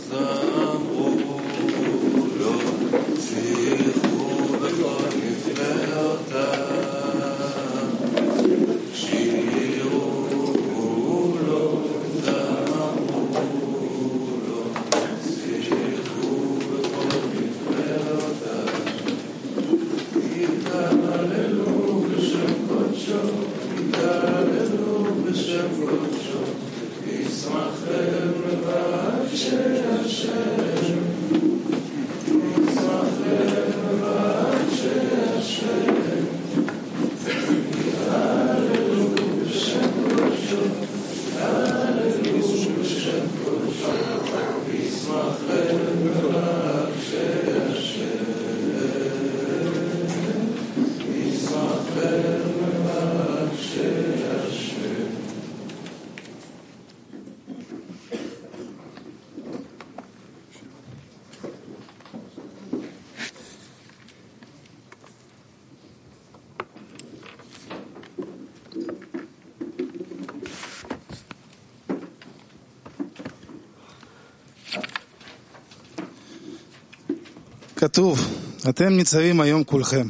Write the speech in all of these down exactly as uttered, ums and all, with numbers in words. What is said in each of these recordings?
כתוב, אתם ניצבים היום כולכם.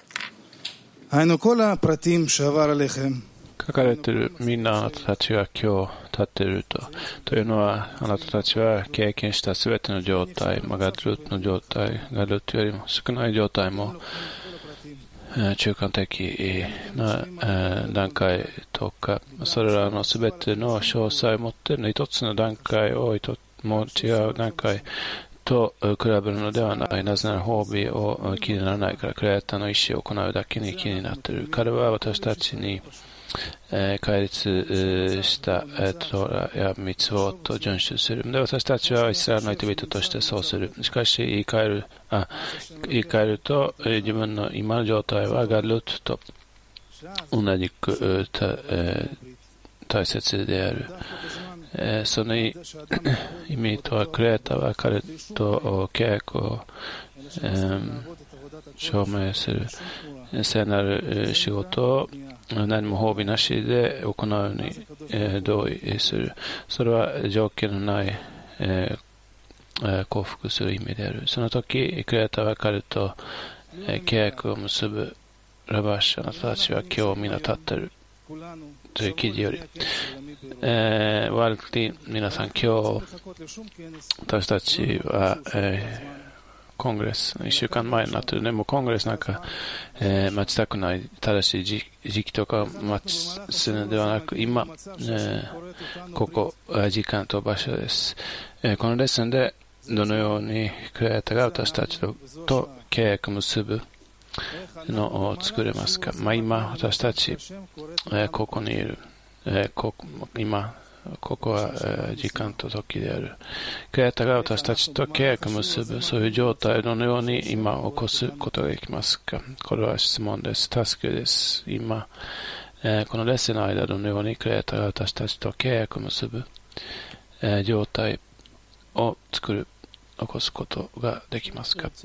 היינו כל הפרטים שעבר עליכם. 書かれているみんなあなたたちが今日立っていると。というのは、あなたたちは経験したすべての状態、まあ、ガルートの状態、ガルートよりも少ない状態も、えー、中間的な、えー、段階とか、それらのすべての詳細を持っている一つの段階を一つも違う段階と比べるのではない。なぜなら褒美を気にならないから、クリエイターの意思を行うだけに気になっている。彼は私たちに、えー、戒律した、えー、トーラやミツボと遵守する。で、私たちはイスラエルの人々としてそうする。しかし、言い換える、あ、言い換えると、えー、自分の今の状態はガルトと同じく、たえー、大切である。えー、その意味とは、クリエイターは彼と契約を、えー、証明する。聖なる仕事を何も褒美なしで行うのに、えー、同意する。それは条件のない、えー、幸福する意味である。その時、クリエイターは彼と、えー、契約を結ぶ。ラバッシュ、あなたたちは今日みんな立っている。という記事より、えー、ワルティ、皆さん今日、私たちは、えー、コングレス、一週間前になっているね。もうコングレスなんか、えー、待ちたくない、正しい時時期とか待ちするのではなく、今、えー、ここ、時間と場所です。えー、このレッスンで、どのようにクリエイターが私たちと、と契約を結ぶのを作れますか。まあ、今、私たち、えー、ここにいる。えー、こ今、ここは、えー、時間と時である。クリエイターが私たちと契約を結ぶ、そういう状態をどのように今起こすことができますか。これは質問です。助けです。今、えー、このレッスンの間、どのようにクリエイターが私たちと契約を結ぶ、えー、状態を作る、起こすことができますか。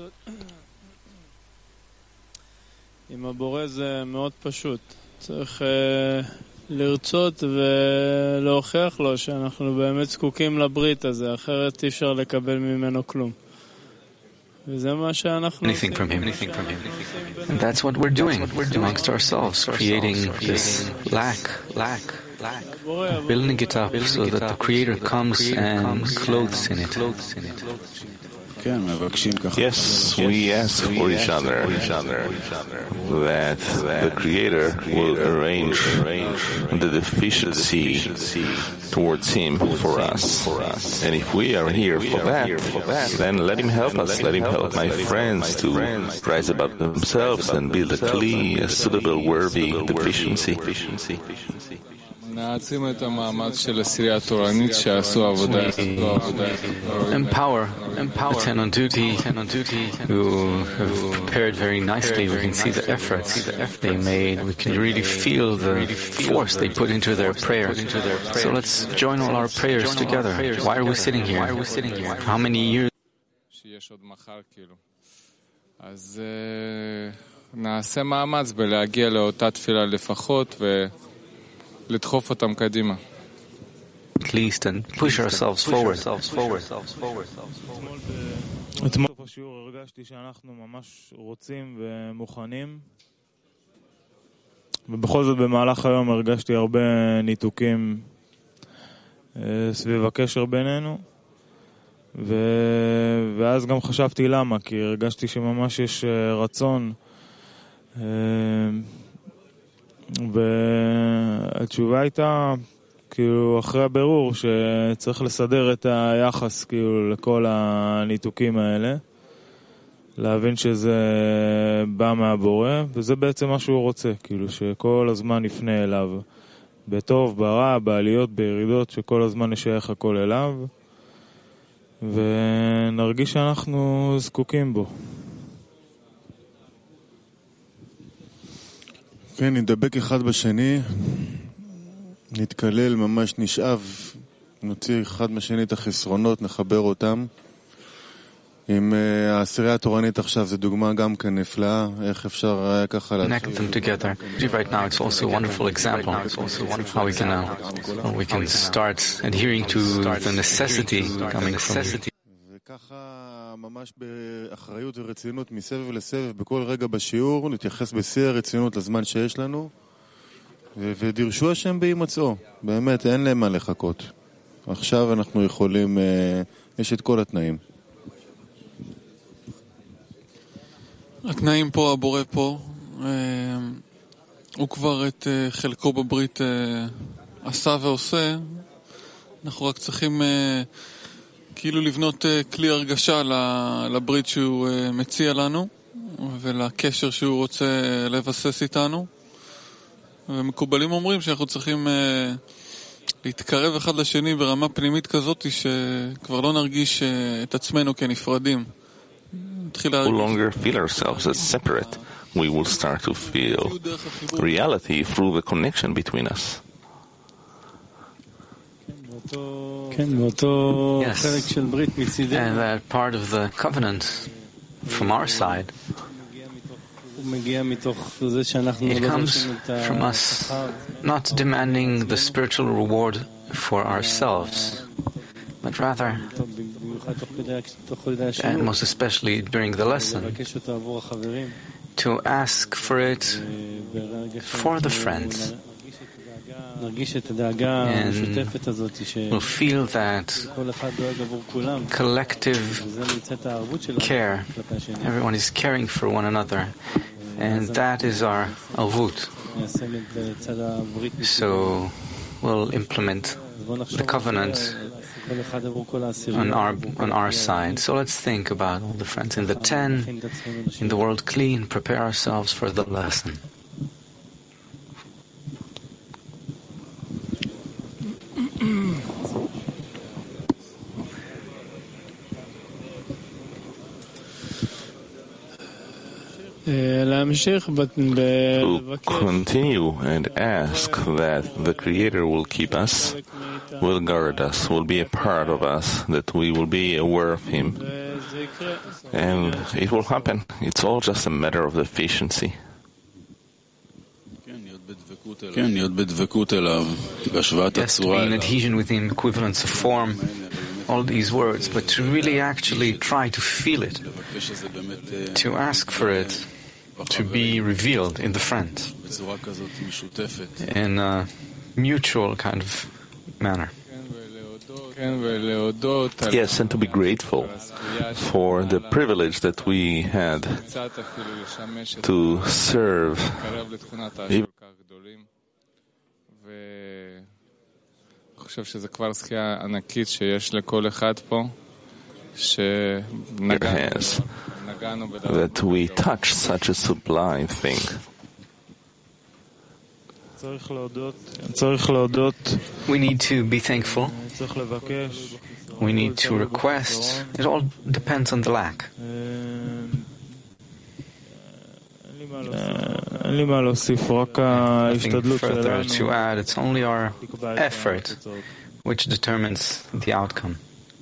עם הבורא זה מאוד פשוט. צריך לרצות ולהוכיח לו שאנחנו באמת זקוקים לברית הזה, אחרת אי אפשר לקבל ממנו כלום. וזה מה שאנחנו anything from him. Anything from him. And that's what we're doing amongst ourselves, creating this lack, lack, lack, building it up so that the Creator comes and clothes in it. Yes, we ask for each other that the Creator will arrange the deficiency towards Him for us. And if we are here for that, then let Him help us. Let Him help my friends to rise above themselves and build a clean, a suitable, worthy deficiency. Empower, empower the ten on duty, who have prepared very nicely. We can see the efforts they made. We can really feel the force they put into their prayer. So let's join all our prayers together. Why are we sitting here? How many years? אז נעשה מאמץ בלהגיע לאותה תפילה לפחות ו לדחוף אותם קדימה. at least, and push ourselves forward. אתמול בשיעור הרגשתי שאנחנו ממש רוצים ומוכנים, ובכל זאת במהלך היום הרגשתי הרבה ניתוקים סביב הקשר בינינו, ו... ואז גם חשבתי למה, כי הרגשתי שממש יש רצון, והתשובה הייתה כאילו אחרי הבירור שצריך לסדר את היחס כאילו לכל הניתוקים האלה, להבין שזה בא מהבורא, וזה בעצם מה שהוא רוצה, כאילו שכל הזמן נפנה אליו, בטוב, ברע, בעליות, בירידות, שכל הזמן נשייך הכל אליו, ונרגיש שאנחנו זקוקים בו. כן, נדבק אחד בשני, נתקלל, ממש נשאב, נוציא אחד משני את החסרונות, נחבר אותם. עם העשירייה התורנית עכשיו זה דוגמה גם כן נפלאה, איך אפשר ככה connect them together. Right now it's also a wonderful example how we can uh, we can start adhering to the necessity coming from it. וככה ממש באחריות ורצינות מסבב לסבב בכל רגע בשיעור נתייחס בשיא הרצינות לזמן שיש לנו, ודרשו השם בהימצאו, באמת אין להם מה לחכות. עכשיו אנחנו יכולים, יש את כל התנאים. התנאים פה, הבורא פה, הוא כבר את חלקו בברית עשה ועושה, אנחנו רק צריכים כאילו לבנות כלי הרגשה לברית שהוא מציע לנו ולקשר שהוא רוצה לבסס איתנו, ומקובלים אומרים שאנחנו צריכים להתקרב אחד לשני ברמה פנימית כזאת שכבר לא נרגיש את עצמנו כנפרדים. No longer feel ourselves as separate. We will start to feel reality through the connection between us. Yes, and that part of the covenant from our side, it comes from us not demanding the spiritual reward for ourselves, but rather, and most especially during the lesson, to ask for it for the friends. And we'll feel that collective care. Everyone is caring for one another, and that is our alvut. So we'll implement the covenant on our on our side. So let's think about all the friends in the ten, in the world clean, prepare ourselves for the lesson. To continue and ask that the Creator will keep us, will guard us, will be a part of us, that we will be aware of Him. And it will happen. It's all just a matter of efficiency. Yes, to be in adhesion with Him, equivalence of form, all these words, but to really actually try to feel it, to ask for it, to be revealed in the friend, in a mutual kind of manner. Yes, and to be grateful for the privilege that we had to serve. אני חושב שזה כבר זכייה ענקית שיש לכל אחד פה, שנגענו בדבר. That we touch such a sublime thing. צריך להודות, צריך להודות. We need to be thankful. צריך לבקש. We need to request. It all depends on the lack. אין לי מה להוסיף, רק ההשתדלות שלנו. Nothing further to add. It's only our effort which determines the outcome.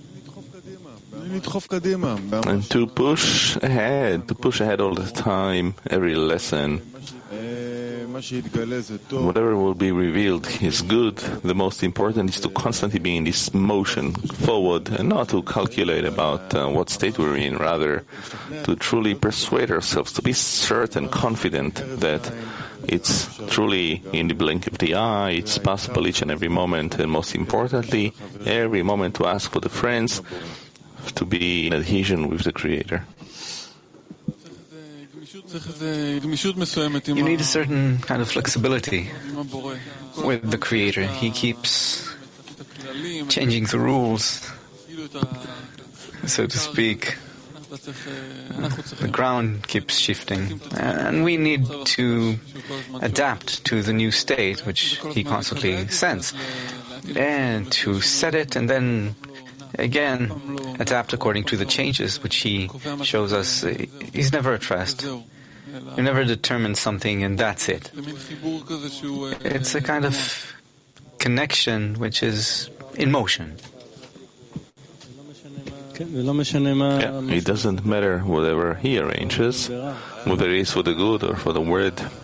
And to push ahead, to push ahead all the time, every lesson. Whatever will be revealed is good. The most important is to constantly be in this motion forward and not to calculate about uh, what state we're in, rather to truly persuade ourselves, to be certain, confident that it's truly in the blink of the eye, it's possible each and every moment, and most importantly, every moment to ask for the friends to be in adhesion with the Creator. You need a certain kind of flexibility with the Creator. He keeps changing the rules, so to speak. The ground keeps shifting, and we need to adapt to the new state which He constantly sends, and to set it and then again adapt according to the changes which He shows us. He's never at rest. You never determine something and that's it. It's a kind of connection which is in motion. Yeah, it doesn't matter whatever He arranges, whether it is for the good or for the word.